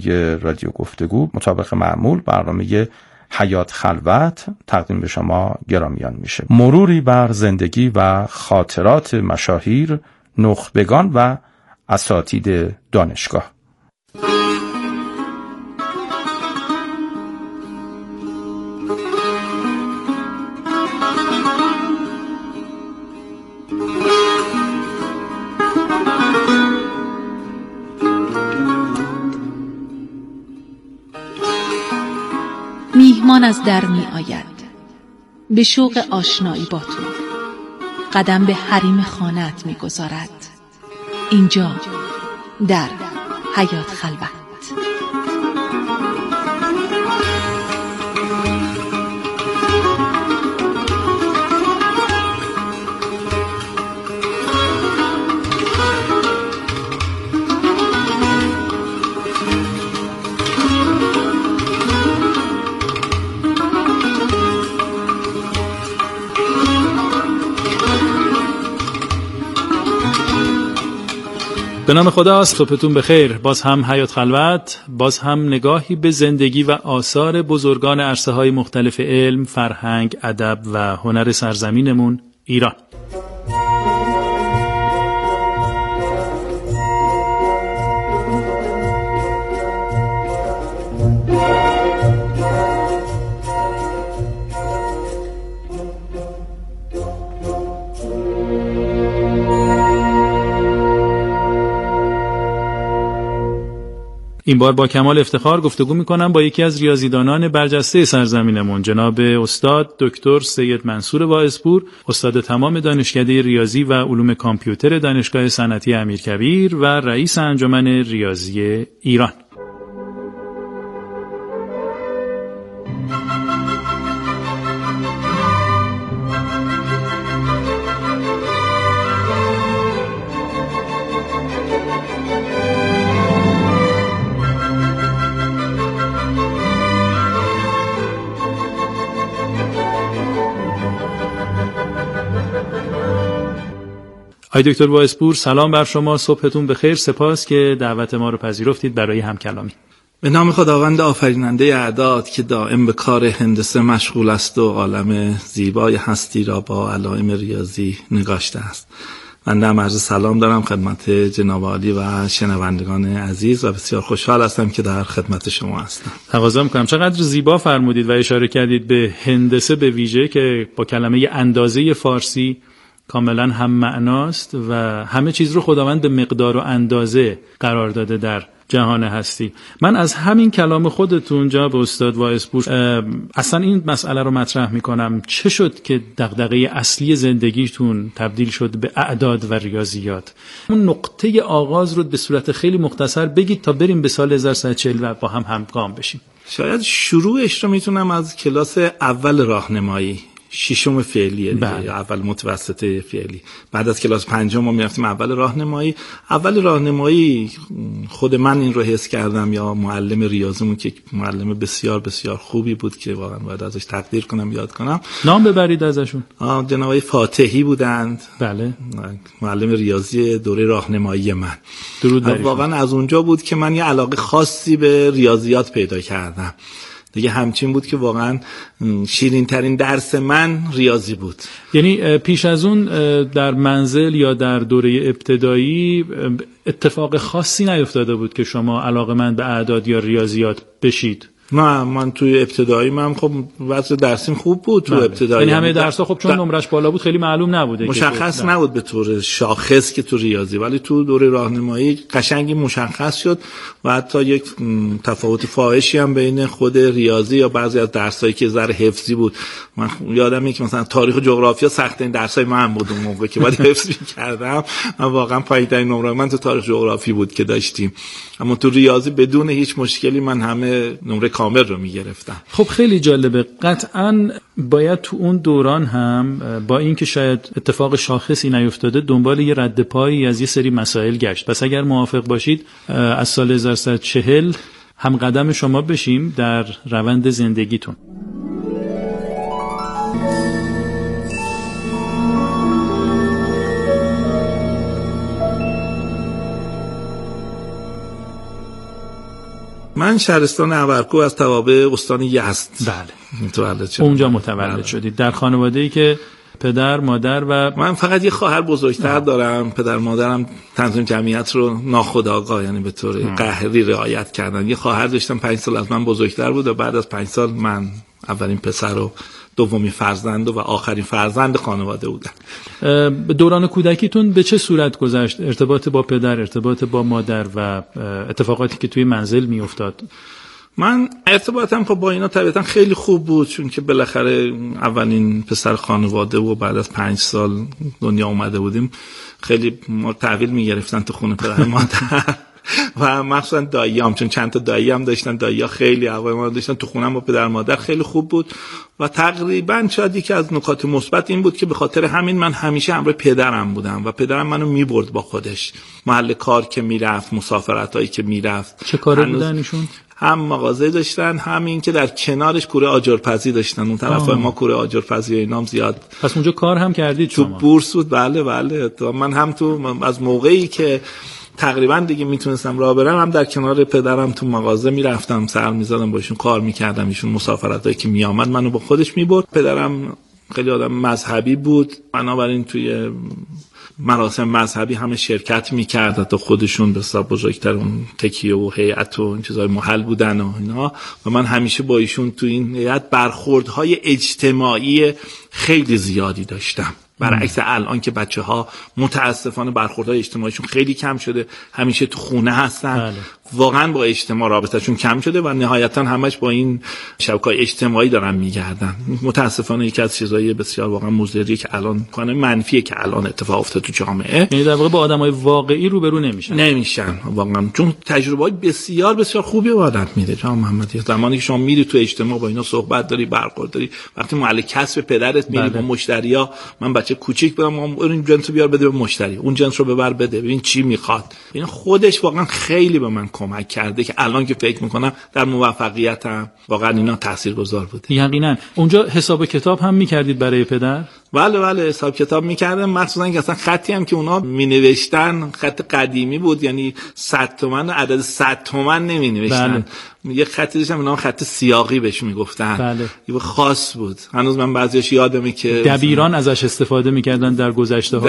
یه رادیو گفتگو مطابق معمول برنامه حیات خلوت تقدیم به شما گرامیان میشه. مروری بر زندگی و خاطرات مشاهیر، نخبگان و اساتید دانشگاه. میهمان از در می آید به شوق آشنایی با تو، قدم به حریم خانه‌ات می گذارد. اینجا در حیات خلوت. به نام خدا، صبحتون بخیر. باز هم حیات خلوت، باز هم نگاهی به زندگی و آثار بزرگان عرصه‌های مختلف علم، فرهنگ، ادب و هنر سرزمینمون ایران. این بار با کمال افتخار گفتگو میکنم با یکی از ریاضیدانان برجسته سرزمینمون، جناب استاد دکتر سید منصور واعظپور، استاد تمام دانشکده ریاضی و علوم کامپیوتر دانشگاه صنعتی امیرکبیر و رئیس انجمن ریاضی ایران. آقای دکتر واعظپور، سلام بر شما، صبحتون بخیر. سپاس که دعوت ما رو پذیرفتید برای همکلامی. به نام خداوند آفریننده اعداد که دائم به کار هندسه مشغول است و عالم زیبای هستی را با علائم ریاضی نگاشته است. من عرض سلام دارم خدمت جناب عالی و شنوندگان عزیز و بسیار خوشحال هستم که در خدمت شما هستم. تقاضا می‌کنم. چقدر زیبا فرمودید و اشاره کردید به هندسه به ویژه که با کلمه اندازه فارسی کاملا هم معناست و همه چیز رو خداوند به مقدار و اندازه قرار داده در جهان هستی. من از همین کلام خودتون جناب استاد واعظپور اصلا این مسئله رو مطرح میکنم، چه شد که دغدغه اصلی زندگیتون تبدیل شد به اعداد و ریاضیات؟ اون نقطه آغاز رو به صورت خیلی مختصر بگید تا بریم به سال 1140 و با هم همگام بشیم. شاید شروعش رو میتونم از کلاس اول راهنمایی، ششم فعلیه دیگه، اول متوسطه فعلی. بعد از کلاس پنجم ما میرفتیم اول راهنمایی. اول راهنمایی خود من این رو حس کردم، یا معلم ریاضیمون که معلم بسیار بسیار خوبی بود که واقعا باید ازش تقدیر کنم، یاد کنم. نام ببرید ازشون. جناب آقای فاتحی بودند. بله. معلم ریاضی دوره راهنمایی من. درود بر ایشون. واقعا از اونجا بود که من یه علاقه خاصی به ریاضیات پیدا کردم. دیگه همچین بود که واقعا شیرین ترین درس من ریاضی بود. یعنی پیش از اون در منزل یا در دوره ابتدایی اتفاق خاصی نیفتاده بود که شما علاقه‌مند به اعداد یا ریاضیات بشید؟ نه، من توی ابتدایی من خب وضع درسیم خوب بود. تو ابتدایی یعنی همه درس‌ها خب چون نمرش بالا بود خیلی معلوم نبوده، مشخص نبود به طور شاخص که تو ریاضی، ولی تو دوره راهنمایی قشنگی مشخص شد و حتی یک تفاوت فاحشی هم بین خود ریاضی یا بعضی از درسایی که ذره حفظی بود. من یادمه که مثلا تاریخ و جغرافیا سخت‌ترین درسای من بود اون موقع که بعد حفظ می‌کردم. من واقعا پایین‌ترین نمره من تو تاریخ جغرافی بود که داشتیم، اما تو ریاضی بدون هیچ مشکلی من همه نمره کامل رو میگرفتم. خب خیلی جالبه. قطعاً باید تو اون دوران هم با اینکه شاید اتفاق شاخصی نیفتاده دنبال یه رد پایی از یه سری مسائل گشت. پس اگر موافق باشید از سال 1140 هم قدم شما بشیم در روند زندگیتون. من شهرستان عبرکو از توابع استان یزد بله اونجا متولد شدید، در خانواده‌ای که پدر، مادر و من فقط یه خواهر بزرگتر دارم. پدر مادرم تنظیم جمعیت رو ناخودآگاه، یعنی به طور قهری رعایت کردن. یه خواهر داشتم 5 سال از من بزرگتر بود و بعد از 5 سال من اولین پسر و دومی فرزند و آخرین فرزند خانواده بودم. دوران کودکیتون به چه صورت گذشت؟ ارتباط با پدر، ارتباط با مادر و اتفاقاتی که توی منزل میافتاد؟ من ارتباطم با اینا طبیعتا خیلی خوب بود، چون که بالاخره اولین پسر خانواده و بعد از 5 سال دنیا اومده بودیم. خیلی ما تحویل میگرفتن تو خونه پدر مادر و مخصوصا داییام، چون چند تا دایی هم داشتن. دایی‌ها خیلی هوای ما داشتن تو خونم با پدر مادر خیلی خوب بود و تقریبا شاید یکی از نکات مثبت این بود که به خاطر همین من همیشه همراه پدرم بودم و پدرم منو میبرد با خودش محل کار که میرفت، مسافرتایی که میرفت. چه کاری بودن ایشون؟ هم مغازه داشتن، هم این که در کنارش کوره آجرپزی داشتن. اون طرفای ما کوره آجرپزی اینام زیاد. پس اونجا کار هم کردید شما؟ تو بورس بود. بله من هم تو از موقعی که تقریبا دیگه میتونستم راه برم هم در کنار پدرم تو مغازه میرفتم، سر میزدم باشون کار میکردم. ایشون مسافرتایی که میآمد منو با خودش میبرد. پدرم خیلی آدم مذهبی بود، بنابراین توی مراسم مذهبی همه شرکت میکرد تا خودشون به حساب بزرگتر اون تکیه و هیئت و این چیزای محل بودن و اینا و من همیشه با ایشون تو این هیئت برخوردهای اجتماعی خیلی زیادی داشتم. برعکس الان که بچه‌ها متاسفانه برخوردهای اجتماعیشون خیلی کم شده، همیشه تو خونه هستن. بله. واقعا با اجتماع رابطه‌شون کم شده و نهایتاً همش با این شبکه‌های اجتماعی دارن میگردن. متاسفانه یکی از چیزای بسیار واقعا مضری که الان کنه منفیه که الان اتفاق افتاد تو جامعه. یعنی در واقع با آدمای واقعی روبرو نمیشن واقعا، چون تجربه‌های بسیار بسیار خوبی با آدم میده. جناب محمدی زمانی که شما میری تو اجتماع با اینا صحبت داری، برخورد داری، وقتی محل کسب پدرت میری با مشتری‌ها، من بچه کوچیک بودم، این جنس رو بیار بده به مشتری، اون جنس رو ببر بده ببین چی میخواد. این خودش واقعا خیلی به من کمک کرده که الان که فکر میکنم در موفقیتم واقعا اینا تاثیرگذار بوده. یقینا. اونجا حساب کتاب هم میکردید برای پدر؟ بله حساب کتاب میکردم، مخصوصا که اصلا خطی هم که اونا مینوشتن خط قدیمی بود، یعنی 100 تومن عدد 100 تومن نمینوشتن. یه خطی داشتم اونا خط سیاقی بهش میگفتن. یه خاص بود. هنوز من بعضیش یادمه که دبیران ازش استفاده میکردن در گذشته‌ها.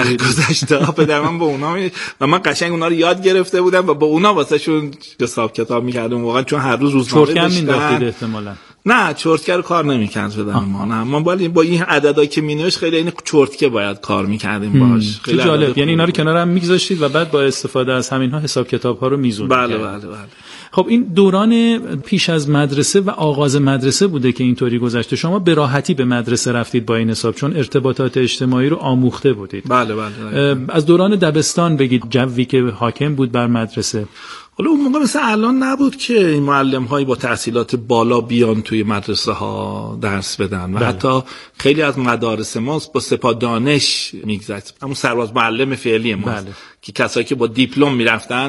پدر من با اونا و من قشنگ اونا رو یاد گرفته بودم و با اونا واسهشون حساب کتاب میکردم واقعا، چون هر روز روزنامه داشتن. احتمالاً نه چرتکر کار نمی‌کرد شدن ما. نه ما با این عددایی که مینوشت خیلی این چرتکه باید کار می‌کردیم باهاش. خیلی جالب. یعنی اینا رو کنار هم می‌گذاشتید و بعد با استفاده از همین‌ها حساب کتاب‌ها رو می‌زوندید. بله. خب این دوران پیش از مدرسه و آغاز مدرسه بوده که اینطوری گذشته. شما به راحتی به مدرسه رفتید با این حساب، چون ارتباطات اجتماعی رو آموخته بودید. بله. از دوران دبستان بگید، جوی که حاکم بود بر مدرسه. حالا اون موقع مثل الان نبود که این معلم‌هایی با تحصیلات بالا بیان توی مدرسه ها درس بدن و حتی خیلی از مدارس ما با سپاه دانش میگذشت. همون سرباز معلم فعلی ما که کسایی که با دیپلم میرفتن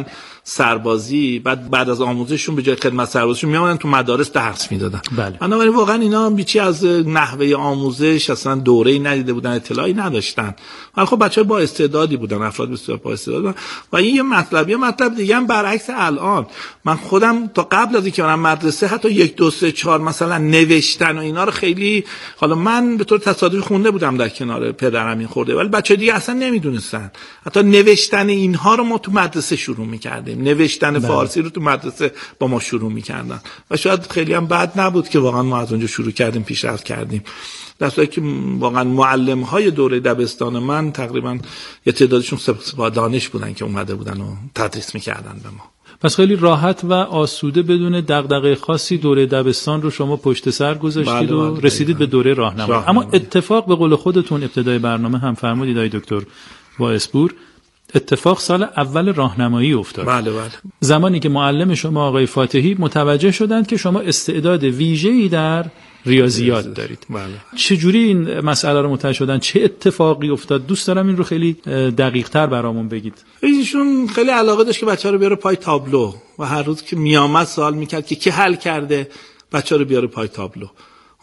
سربازی، بعد از آموزششون به جای خدمت سربازیشون میامدن تو مدارس درس میدادن. بنابراین واقعا اینا بیچی از نحوه آموزش اصلا دوره‌ای ندیده بودن، اطلاعی نداشتن. ولی خب بچه‌ها با استعدادی بودن، افراد بسیار با استعداد بودن. و این یه مطلب دیگه هم برعکس الان. من خودم تا قبل از اینکه برم مدرسه حتی 1 2 3 4 مثلا نوشتن و اینا رو خیلی، حالا من به طور تصادفی خونده بودم در کنار پدرم این خورده، ولی بچه‌ها دیگه اصلا نمیدونستن. حتی نوشتن اینها رو ما تو مدرسه شروع می‌کردیم. نوشتن فارسی رو تو مدرسه با ما شروع می‌کردن و شاید خیلی هم بد نبود که واقعا ما از اونجا شروع کردیم، پیشرفت کردیم. در صورتی که واقعا معلم‌های دوره دبستان من تقریبا یه تعدادشون سپاه دانش بودن که اومده بودن و تدریس می‌کردن به ما. پس خیلی راحت و آسوده بدون دغدغه خاصی دوره دبستان رو شما پشت سر گذاشتید و رسیدید به دوره راهنمایی. اما اتفاق به قول خودتون ابتدای برنامه هم فرمودید آقای دکتر وائسپور، اتفاق سال اول راهنمایی افتاد. بله. زمانی که معلم شما آقای فاتحی متوجه شدند که شما استعداد ویژه‌ای در ریاضیات دارید. چجوری این مسئله رو متوجه شدن؟ چه اتفاقی افتاد؟ دوست دارم این رو خیلی دقیق‌تر برامون بگید. ایشون خیلی علاقه داشت که بچه‌ها رو بیاره پای تابلو و هر روز که میامد سوال میکرد که کی حل کرده، بچه‌ها رو بیاره پای تابلو.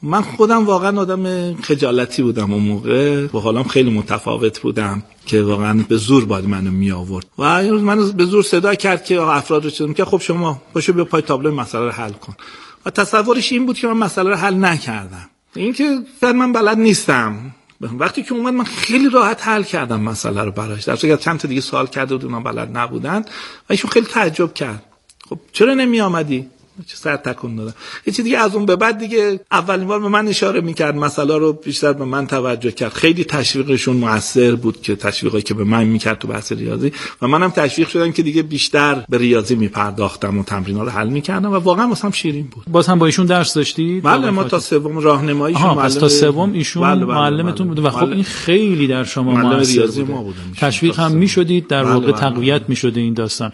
من خودم واقعا آدم خجالتی بودم اون موقع، با حالم خیلی متفاوت بودم که واقعا به زور باید منو می آورد و این روز منو به زور صدا کرد که افراد رو چیزم که خب شما باشو بیا پای تابلو مسئله رو حل کن. و تصورش این بود که من مسئله رو حل نکردم، این که من بلد نیستم. وقتی که اومد من خیلی راحت حل کردم مسئله رو براش، در صورتی که چند تا دیگه سوال کرده بود اونا بلد نبودن و ایشون خیلی تعجب کرد. خب چرا نمی آمدی؟ چه سر تکون دادم. یه چیز دیگه از اون به بعد دیگه اولین بار به من اشاره میکرد، مسئله رو بیشتر به من توجه کرد. خیلی تشویقشون موثر بود که تشویقی که به من میکرد تو بحث ریاضی و منم تشویق شدم که دیگه بیشتر به ریاضی میپرداختم و تمرین‌ها رو حل میکردم و واقعا واسم شیرین بود. باز هم با ایشون درس داشتید؟ بله ما تا سوم راهنماییشون معلم تا سوم ایشون معلمتون بود و خب این خیلی در شما موثر بود. تشویق هم میشدید، در واقع تقویت میشد این داستان.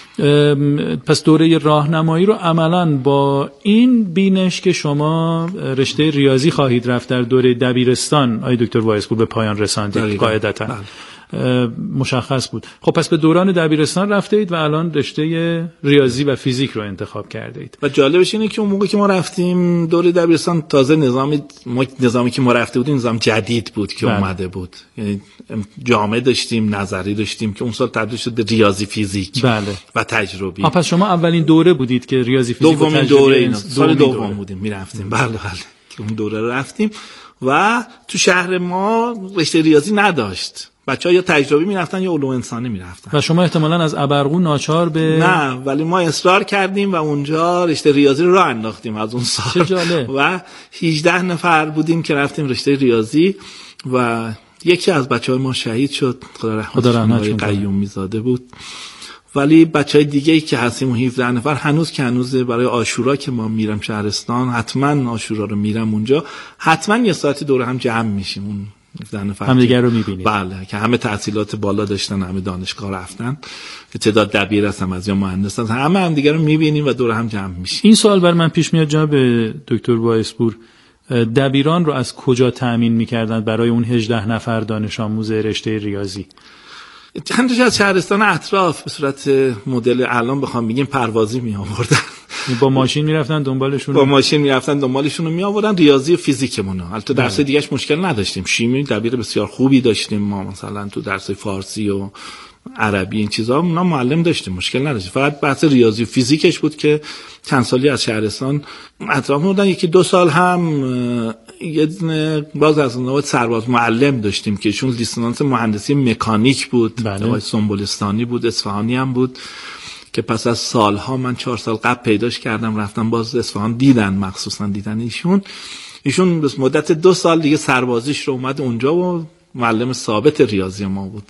پس دوره راهنمایی رو عملاً با این بینش که شما رشته ریاضی خواهید رفت در دوره دبیرستان آقای دکتر وایسپور به پایان رساندید قاعدتاً. مشخص بود. خب پس به دوران دبیرستان رفته اید و الان رشته ریاضی و فیزیک رو انتخاب کرده اید. و جالبش اینه که اون موقع که ما رفتیم دوره دبیرستان تازه نظامی که ما رفته بودیم نظام جدید بود که اومده بود، یعنی جامعه داشتیم، نظری داشتیم که اون سال تبدیل شد به ریاضی فیزیک و تجربی. پس شما اولین دوره بودید که ریاضی فیزیک و تجربی دوره سال دوم بودیم میرفتیم. بله که اون دوره رو رفتیم و تو شهر ما رشته ریاضی نداشت. بچه‌ها یا تجربی میرفتن یا علوم انسانی میرفتن. و شما احتمالاً از ابرقو ناچار به نه، ولی ما اصرار کردیم و اونجا رشته ریاضی رو راه انداختیم از اون سال. چه جالب. و 18 نفر بودیم که رفتیم رشته ریاضی و یکی از بچه‌های ما شهید شد، خدا رحمتش کنه، قیومی زاده بود. ولی بچهای دیگه‌ای که هستیم و 17 نفر هنوز که هنوز برای عاشورا که ما میرم شهرستان، حتما عاشورا رو میرم اونجا، حتما یه ساعتی دور هم جمع میشیم، اون هم دیگر رو میبینید. بله که همه تحصیلات بالا داشتن، همه دانشگاه رفتن، تعداد دبیر هستن از یا مهندس هستن، همه هم دیگر رو میبینیم و دور هم جمع میشیم. این سوال بر من پیش میاد جناب دکتر وایسپور، دبیران رو از کجا تأمین میکردن برای اون 18 نفر دانش آموز رشته ریاضی؟ چند تا از شهرستان اطراف به صورت مدل الان بخوام بگیم پروازی می آوردن. با ماشین میرفتن دنبالشون؟ با ماشین میرفتن دنبالشون رو می آوردن. ریاضی و فیزیکمون رو البته درس دیگه‌اش مشکل نداشتیم. شیمی دبیر بسیار خوبی داشتیم ما، مثلا تو درس فارسی و عربی این چیزا اونا معلم داشتیم، مشکل نداشتیم. فقط بحث ریاضی و فیزیکش بود که چند سالی از شهرستان اطراف بودن. یکی 2 سال هم یه باز از اونها سرباز معلم داشتیم که ایشون لیسانس مهندسی مکانیک بود، آقای سنبلستانی بود، اصفهانی هم بود، که پس از سالها من 4 سال قبل پیداش کردم رفتم باز اصفهان دیدن، مخصوصا دیدن ایشون به مدت 2 سال دیگه سربازیش رو اومد اونجا و معلم ثابت ریاضی ما بود.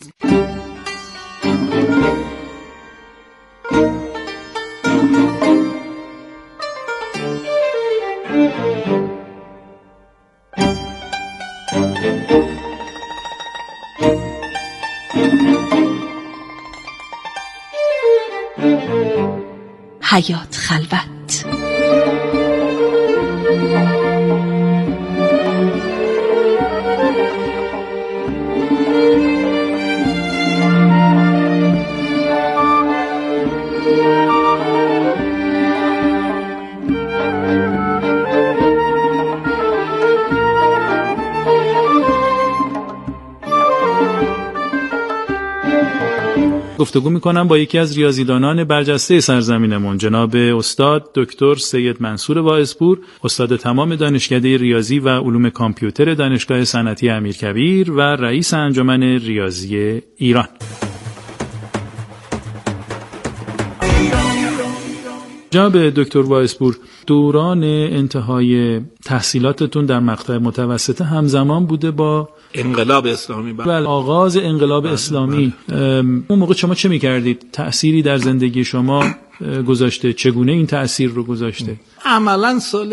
حیات خلوت. گفتگو میکنم با یکی از ریاضیدانان برجسته سرزمینمون، جناب استاد دکتر سید منصور وایسپور، استاد تمام دانشکده ریاضی و علوم کامپیوتر دانشگاه صنعتی امیرکبیر و رئیس انجمن ریاضی ایران. جناب دکتر وایسپور، دوران انتهای تحصیلاتتون در مقطع متوسطه همزمان بوده با انقلاب اسلامی. بله، آغاز انقلاب اسلامی. اون موقع شما چه می‌کردید؟ تأثیری در زندگی شما گذاشته؟ چگونه این تأثیر رو گذاشته؟ عملاً سال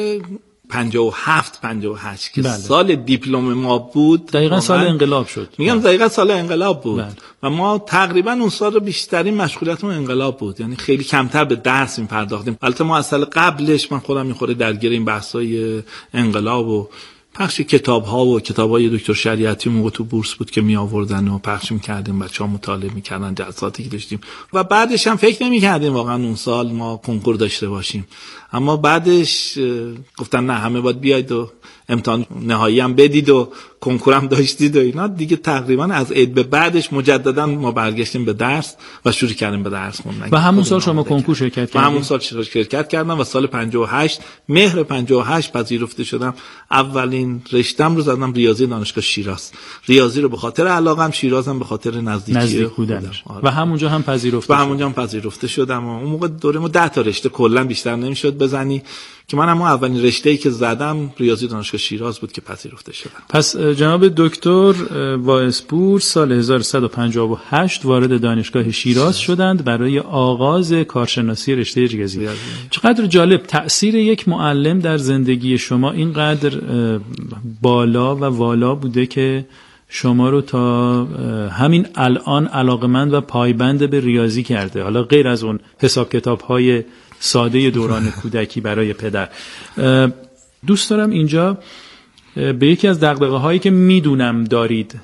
57-58 که سال دیپلم ما بود، دقیقاً سال انقلاب شد. میگم دقیقاً سال انقلاب بود و ما تقریباً اون سال بیشترین مشغولیتمون انقلاب بود، یعنی خیلی کمتر به درس می‌پرداختیم. البته ما از سال قبلش من خودم می‌خوره درگیر این بحث‌های انقلاب و پخش کتاب‌ها و کتاب‌های دکتر شریعتی موقع تو بورس بود که می آوردن و پخش می‌کردیم، بچه‌ها مطالعه می‌کردن، جلساتی که داشتیم و بعدش هم فکر نمی‌کردیم واقعا اون سال ما کنکور داشته باشیم. اما بعدش گفتن نه همه باید بیاید و امتحان نهایی هم بدید و کنکور هم داشتید و اینا دیگه. تقریبا از عید به بعدش مجددا ما برگشتیم به درس و شروع کردیم به درس خوندن. و همون سال شما کنکور شرکت کردید؟ همون سال شرکت کردم و سال 58 مهر 58 پذیرفته شدم. اولین رشتم رو زدم ریاضی دانشگاه شیراز. ریاضی رو به خاطر علاقم، شیرازم به خاطر نزدیک بودنش. و همونجا هم پذیرفته شدم. همونجا هم پذیرفته شدم. اون موقع دوره ما 10 تا رشته کلا بیشتر نمیشد بزنی که من هم اولین رشته‌ای که زدم ریاضی دانشگاه شیراز بود که پذیرفته شدم. پس جناب دکتر وائسپور سال 1158 وارد دانشگاه شیراز شدند برای آغاز کارشناسی رشته ریاضی. چقدر جالب، تأثیر یک معلم در زندگی شما اینقدر بالا و والا بوده که شما رو تا همین الان علاقمند و پایبند به ریاضی کرده، حالا غیر از اون حساب کتاب‌های ساده دوران کودکی برای پدر. دوست دارم اینجا به یکی از دغدغه‌هایی که میدونم دارید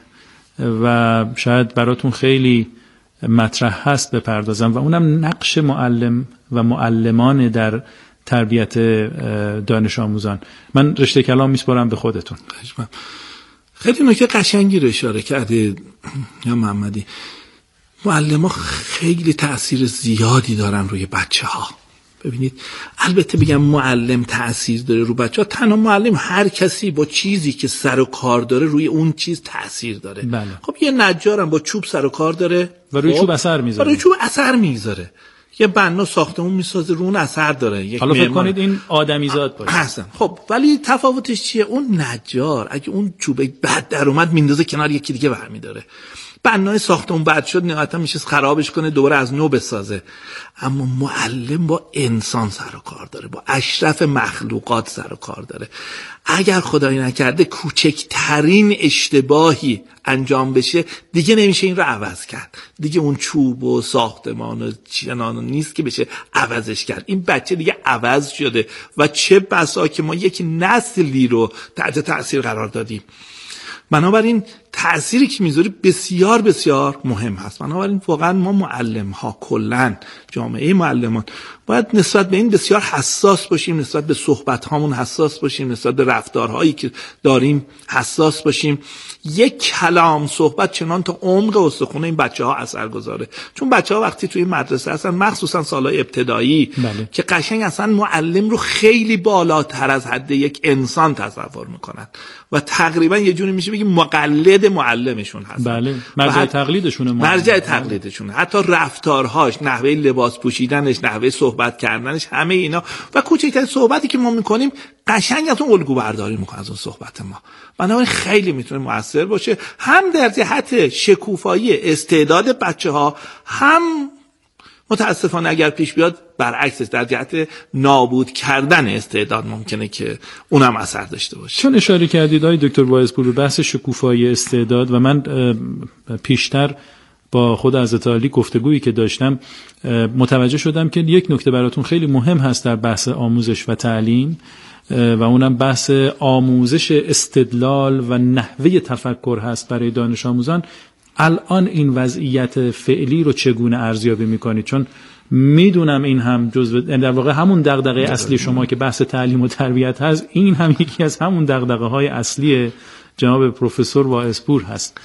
و شاید براتون خیلی مطرح هست بپردازم و اونم نقش معلم و معلمان در تربیت دانش آموزان. من رشته کلام میسپارم به خودتون. خیلی نکته قشنگی رو اشاره کردید یا محمدی. معلم‌ها خیلی تأثیر زیادی دارن روی بچه‌ها. ببینید البته بگم معلم تأثیر داره رو بچه‌ها، تنها معلم هر کسی با چیزی که سر و کار داره روی اون چیز تأثیر داره. بله. خب یه نجارم با چوب سر و کار داره و روی چوب اثر میذاره. روی چوب اثر میذاره. یه بنا ساختمون میسازه رو اون اثر داره. حالا فکر کنید این آدمیزاد باشه. حسن. خب ولی تفاوتش چیه؟ اون نجار اگه اون چوب بد در اومد میندازه کنار، یکی دیگه برمی‌داره. بنای ساختمون بد شد نهایتا میشه خرابش کنه دوباره از نو بسازه. اما معلم با انسان سر و کار داره، با اشرف مخلوقات سر و کار داره. اگر خدایی نکرده کوچکترین اشتباهی انجام بشه دیگه نمیشه این رو عوض کرد. دیگه اون چوب و ساختمان و چنان نیست که بشه عوضش کرد. این بچه دیگه عوض شده و چه بسا که ما یک نسلی رو تحت تأثیر قرار دادیم. بنابراین تأثیری که میذاره بسیار بسیار مهم هست. بنابراین واقعا ما معلم ها کلن جامعه معلمان باید نسبت به این بسیار حساس باشیم، نسبت به صحبت هامون حساس باشیم، نسبت به رفتارهایی که داریم حساس باشیم. یک کلام صحبت چنان تا عمق استخوان این بچه ها اثر گذاره. چون بچه ها وقتی توی مدرسه هستن مخصوصا سالهای ابتدایی بله. که قشنگ اصلا معلم رو خیلی بالاتر از حد یک انسان تصور میکنن و تقریبا یه جوری میشه بگیم مقلد معلمشون هستن. بله، مرجع تقلیدشونه. مرجع تقلیدشونه. حتی رفتارهاش، نحوه لباس پوشیدنش، نحوه صحبت کردنش، همه اینا و کوچکترین صحبتی که ما میکنیم قشنگ از اون الگو برداری میکنه از اون صحبت ما. بنابراین خیلی میتونه مؤثر باشه، هم در جهت شکوفایی استعداد بچه‌ها، هم متاسفانه اگر پیش بیاد برعکسش در جهت نابود کردن استعداد ممکنه که اونم اثر داشته باشه. چون اشاره کردید آقای دکتر وائسپور به بحث شکوفایی استعداد و من پیشتر با خود حضرت عالی گفتگویی که داشتم متوجه شدم که یک نکته براتون خیلی مهم هست در بحث آموزش و تعلیم و اونم بحث آموزش استدلال و نحوه تفکر هست برای دانش آموزان. الان این وضعیت فعلی رو چگونه ارزیابی میکنید؟ چون میدونم این هم جزء در واقع همون دغدغه اصلی شما که بحث تعلیم و تربیت هست، این هم یکی از همون دغدغه‌های اصلی جناب پروفسور وائسپور هست.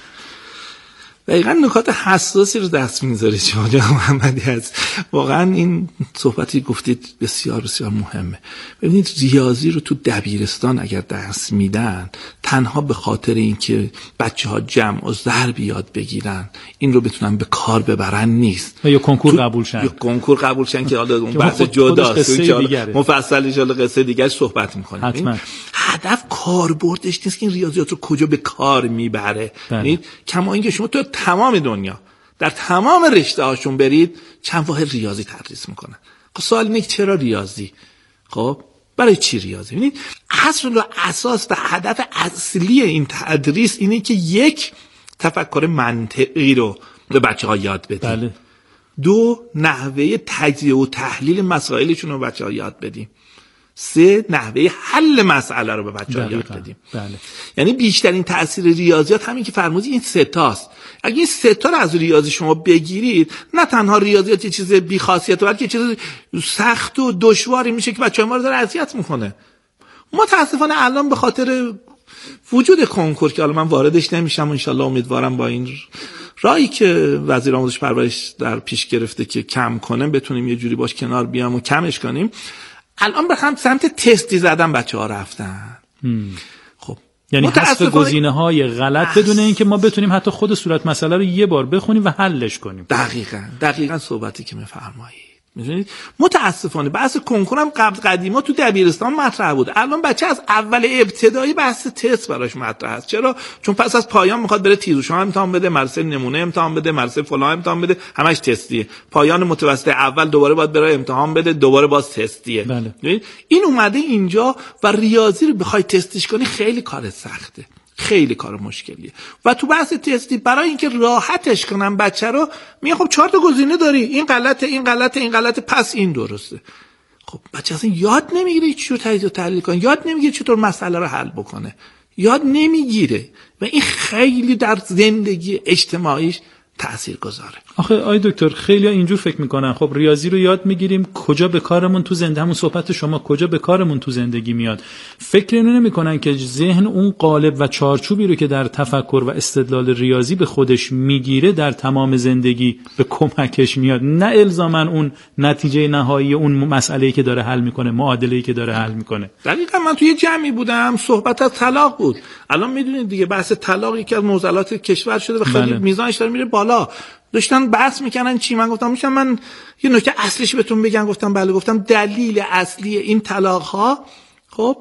دقیقاً نکات حساسی رو دست می‌ذاره شما جناب محمدی هست. واقعاً این صحبتی گفتید بسیار بسیار مهمه. ببینید ریاضی رو تو دبیرستان اگر درس میدن تنها به خاطر اینکه بچه‌ها جمع و ضرب یاد بگیرن، این رو بتونن به کار ببرن نیست. یا کنکور قبول شن. یا کنکور قبول شن که حالا اون بحث جداست. مفصل ان شاءالله قصه دیگه صحبت می‌کنیم. هدف کاربردش نیست که این ریاضیات رو کجا به کار میبره. یعنی کما اینکه شما تو تمام دنیا در تمام رشته هاشون برید چند واحد ریاضی تدریس میکنن. خب سوال اینه که چرا ریاضی؟ خب برای چی ریاضی؟ ببینید اصل و اساس و هدف اصلی این تدریس اینه که یک تفکر منطقی رو به بچه‌ها یاد بدیم. بله. دو نحوه تجزیه و تحلیل مسائلشون رو به بچه‌ها یاد بدیم. 3 نحوه حل مسئله رو به بچه‌ها یاد بدیم. بله. یعنی بیشترین تأثیر ریاضیات همین که فرمودید این 3 تاست. اگه این 3 تا رو از ریاضی شما بگیرید، نه تنها ریاضیات یه چیز بی‌خاصیته، بلکه چیز سخت و دشواری میشه که بچه‌ها ما رو داره اذیت میکنه. متاسفانه الان به خاطر وجود کنکور که حالا من واردش نمیشم، ان شاءالله امیدوارم با این راهی که وزیر آموزش پرورش در پیش گرفته که کم کنه بتونیم یه جوری باش کنار بیام و کمش کنیم. الان به سمت تستی زدن بچه‌ها رفتن. خب یعنی حذف گزینه‌های غلط بدون اینکه ما بتونیم حتی خود صورت مسئله رو یه بار بخونیم و حلش کنیم. دقیقاً صحبتی که می‌فرمایید. می‌دونید متاسفانه بحث کنکورم قدیما تو دبیرستان مطرح بود. الان بچه از اول ابتدایی بحث تست براش مطرح است. چرا؟ چون پس از پایان میخواد بره تیزوشان امتحان بده، مدرسه نمونه امتحان بده، مدرسه فلان امتحان بده، همش تستیه. پایان متوسط اول دوباره باید بره امتحان بده، دوباره باز تستیه. بله. این اومده اینجا و ریاضی رو بخوای تستش کنی خیلی کار سخته. خیلی کار مشکلیه. و تو بحث تستی برای اینکه راحتش کنم بچه رو میگم خب 4 تا گزینه داری، این غلطه، این غلطه، این غلطه، پس این درسته. خب بچه اصلا یاد نمیگیره چطور تجزیه و تحلیل کنه، یاد نمیگیره چطور مسئله رو حل بکنه، یاد نمیگیره و این خیلی در زندگی اجتماعیش تأثیر گذاره. آخه آی دکتر خیلی اینجور فکر میکنن خب ریاضی رو یاد میگیریم کجا به کارمون تو زندگی، همون صحبت شما کجا به کارمون تو زندگی میاد. فکر اینو نمیکنن که ذهن اون قالب و چارچوبی رو که در تفکر و استدلال ریاضی به خودش میگیره در تمام زندگی به کمکش میاد، نه الزاما اون نتیجه نهایی اون مسئله‌ای که داره حل میکنه، معادله‌ای که داره حل میکنه. دقیقاً من توی جمعی بودم صحبت از طلاق بود. الان میدونید دیگه بحث طلاق یکی از معضلات کشور شده و خیلی میزانش داره میره بالا. داشتن بحث میکنن چی؟ من گفتم میشم من یه نکته اصلیش بهتون بگم. گفتم بله. گفتم دلیل اصلی این طلاق ها خب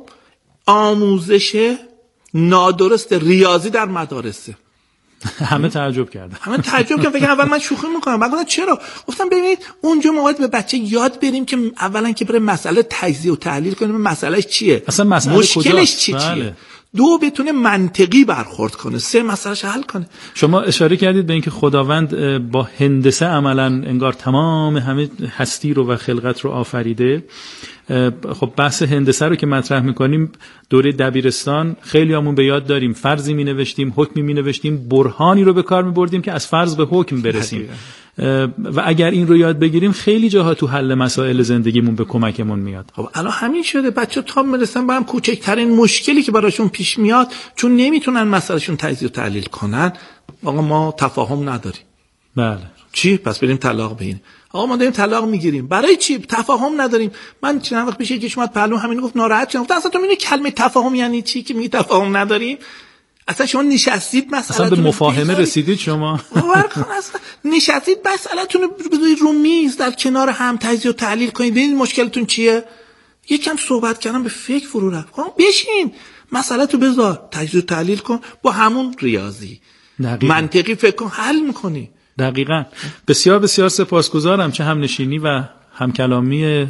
آموزش نادرست ریاضی در مدارسه. همه تعجب کردن. فکر اول من شوخی میکنم. بعد گفتم چرا؟ گفتم ببینید اونجا ما باید به بچه یاد بریم که اولا که بره مسئله تجزیه و تحلیل کنه، مسئلهش چیه، اصلا مسئله مشکلش چیه. 2 بتونه منطقی برخورد کنه، 3 مسئله‌اش حل کنه. شما اشاره کردید به اینکه خداوند با هندسه عملاً انگار تمام همه هستی رو و خلقت رو آفریده. خب بحث هندسه رو که مطرح می‌کنیم دوره دبیرستان خیلیامون به یاد داریم، فرضی می‌نوشتیم، حکمی می‌نوشتیم، برهانی رو به کار می‌بردیم که از فرض به حکم برسیم. و اگر این رو یاد بگیریم خیلی جاها تو حل مسائل زندگیمون به کمکمون میاد. خب الان همین شده بچه‌ها تا میرسن به هم کوچکترین مشکلی که براشون پیش میاد چون نمیتونن مسئلهشون تجزیه و تحلیل کنن، آقا ما تفاهم نداریم. بله. چی؟ پس بریم طلاق بگیریم. آقا ما داریم طلاق میگیریم. برای چی؟ تفاهم نداریم. من چند وقت پیش یکیش اومد پهلو همین گفت ناراحت شدم. اصلا تو می‌دونی کلمه تفاهم یعنی چی که میگی تفاهم نداریم؟ اصلا شما نشستید مسئله اصلا به مفاهمه رسیدید شما؟ اصلا نشستید مسئله‌تون رو بذارید رو میز در کنار هم تجزیه و تحلیل کنید ببینید مشکلتون چیه. یکم صحبت کردن به فکر فرو رفت. بشین مسئله تو بذار تجزیه و تحلیل کن با همون ریاضی منطقی فکر کن حل میکنی. دقیقاً. بسیار بسیار سپاسگزارم. چه همنشینی و همکلامی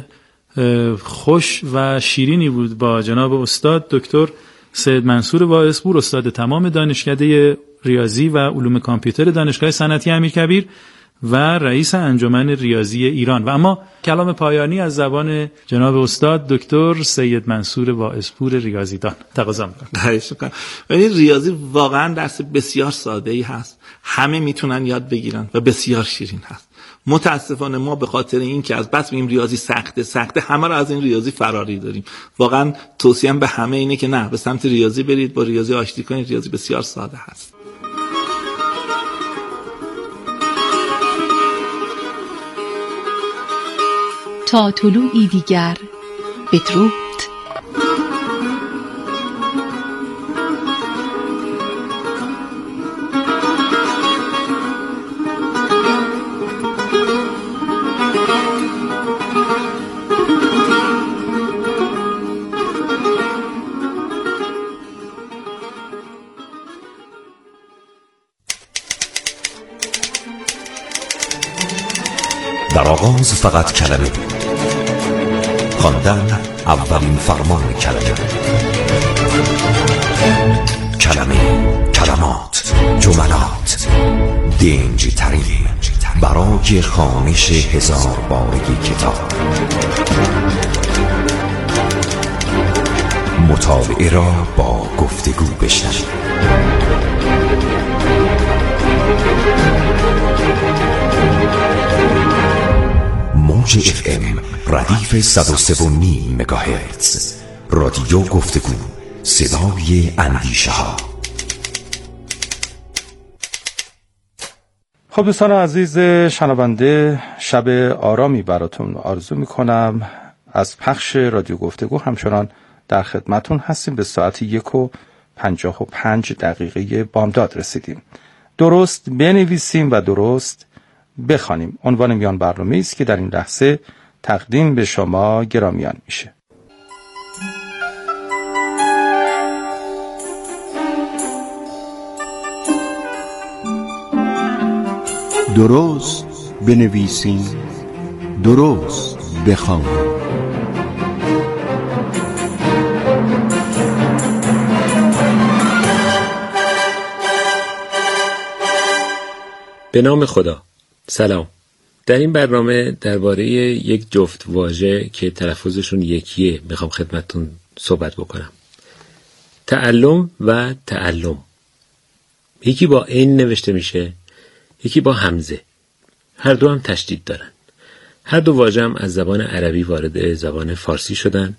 خوش و شیرینی بود با جناب استاد دکتر سید منصور واعظپور، استاد تمام دانشکده ریاضی و علوم کامپیوتر دانشگاه صنعتی امیرکبیر و رئیس انجمن ریاضی ایران. و اما کلام پایانی از زبان جناب استاد دکتر سید منصور واعظپور ریاضیدان تقاضا می‌کنم. ریاضی واقعا درس بسیار ساده‌ای هست، همه میتونن یاد بگیرن و بسیار شیرین هست. متاسفانه ما به خاطر این که از بس میگیم ریاضی سخته همه رو از این ریاضی فراری داریم. واقعا توصیه‌ام به همه اینه که نه، به سمت ریاضی برید، با ریاضی آشتی کنید. ریاضی بسیار ساده هست. تا طلوعی دیگر بدرود. در آغاز فقط کلمه، خواندن اولین فرمان کلمه، کلمات، جملات، دنجی ترین برای خوانش 1000 بارگی کتاب. مطالعه را با گفتگو بشنوید. موج FM ردیف 103.5 مگاهرتز، رادیو گفتگو، صدای اندیشه ها. خب دوستان عزیز شنونده، شب آرامی براتون آرزو میکنم. از پخش رادیو گفتگو همچنان در خدمتون هستیم. به ساعت 1:55 بامداد رسیدیم. درست بنویسیم و درست بخوانیم عنوان میان برنامه‌ای است که در این لحظه تقدیم به شما گرامیان میشه. درست بنویسیم، درست بخوانیم. به نام خدا. سلام. در این برنامه درباره یک جفت واژه که تلفظشون یکیه میخوام خدمتتون صحبت بکنم. تعلم و تعلم. یکی با عین نوشته میشه، یکی با همزه. هر دو هم تشدید دارن. هر دو واژه هم از زبان عربی وارد زبان فارسی شدن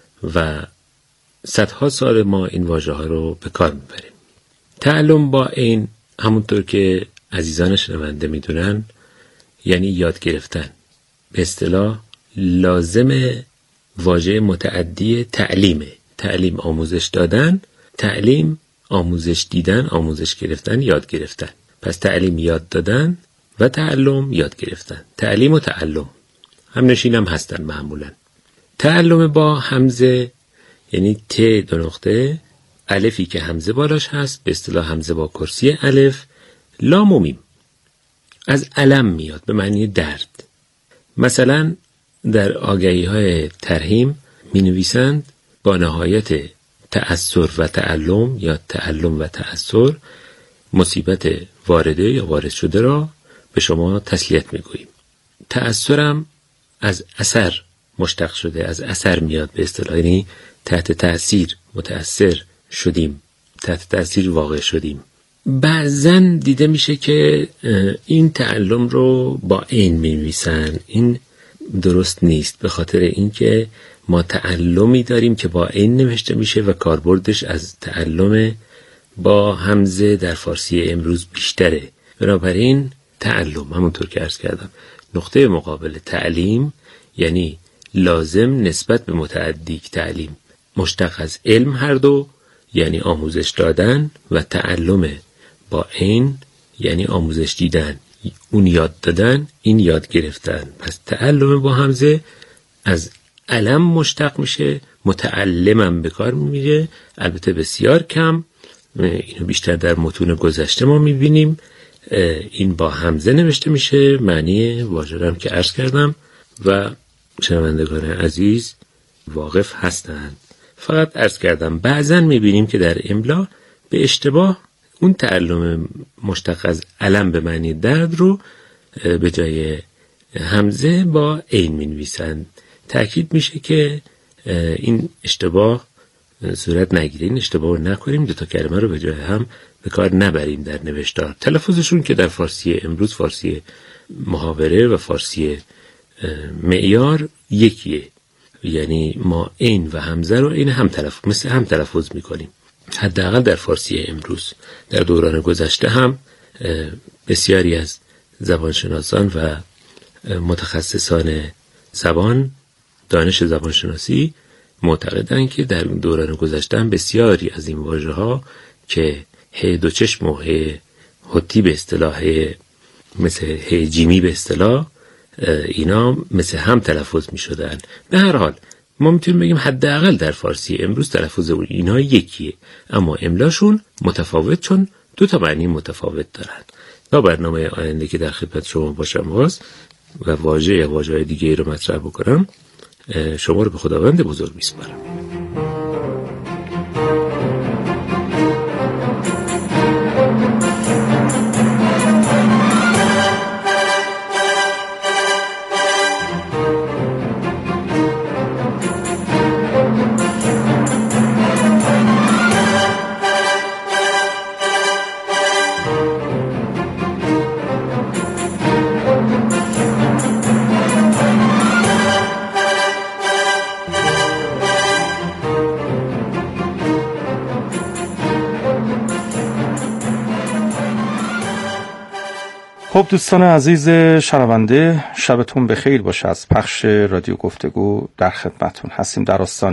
و صدها سال ما این واژه ها رو به کار میبریم. تعلم با عین همونطور که عزیزان شنونده میدونن یعنی یاد گرفتن. به اصطلاح لازم واژه متعدی تعلیمه. تعلیم آموزش دادن، تعلیم آموزش دیدن، آموزش گرفتن، یاد گرفتن. پس تعلیم یاد دادن و تعلم یاد گرفتن. تعلیم و تعلم هم نشین هم هستن معمولا. تعلم با همزه یعنی ت دو نقطه، الفی که همزه بالاش هست، به اصطلاح همزه با کرسی الف، لام و میم. از علم میاد به معنی درد. مثلا در آگهی های ترحیم می نویسند با نهایت تأثر و تعلم یا تعلم و تأثر مصیبت وارده یا وارد شده را به شما تسلیت می گوییم. تأثرم از اثر مشتق شده، از اثر میاد به اصطلاح، یعنی تحت تأثیر متأثر شدیم، تحت تأثیر واقع شدیم. بعضن دیده میشه که این تعلم رو با عین می‌نویسن. این درست نیست، به خاطر اینکه ما تعلمی داریم که با عین نوشته میشه و کاربردش از تعلم با همزه در فارسی امروز بیشتره. بنابراین تعلم همونطور که عرض کردم نقطه مقابل تعلیم یعنی لازم نسبت به متعدی. تعلیم مشتق از علم هر دو یعنی آموزش دادن و تعلم با عین یعنی آموزش دیدن، اون یاد دادن، این یاد گرفتن. پس تعلم با همزه از علم مشتق میشه، متعلمم به کار میره، البته بسیار کم. اینو بیشتر در متون گذشته ما میبینیم. این با همزه نوشته میشه، معنی واژه رو که عرض کردم و شنوندگان عزیز واقف هستند. فقط عرض کردم بعضن میبینیم که در املا به اشتباه اون تعلم مشتق از علم به معنی درد رو به جای همزه با عین می‌نویسند. تأکید میشه که این اشتباه صورت نگیره، این اشتباه رو نکنیم، دو تا کلمه رو به جای هم به کار نبریم در نوشتار. تلفظشون که در فارسی امروز، فارسی محاوره و فارسی معیار یکیه، یعنی ما عین و همزه رو این هم تلفظ میکنیم. حداقل در فارسی امروز. در دوران گذشته هم بسیاری از زبانشناسان و متخصصان زبان، دانش زبانشناسی معتقدند که در دوران گذشته هم بسیاری از این واژه ها که ه دو چشم و ه حتی به اصطلاح، مثل ه جیمی به اصطلاح، اینا مثل هم تلفظ می شدن. به هر حال ما میتونیم بگیم حداقل در فارسی امروز تلفظ اینا یکیه، اما املاشون متفاوت، چون دو تا معنی متفاوت دارن. تا برنامه آینده که در خدمت شما باشم باز و واژه یا واژه‌های دیگه رو مطرح بکنم، شما رو به خداوند بزرگ میسپارم. خب دوستان عزیز شنونده، شبتون بخیر باشه. از پخش رادیو گفتگو در خدمتتون هستیم. در آستانه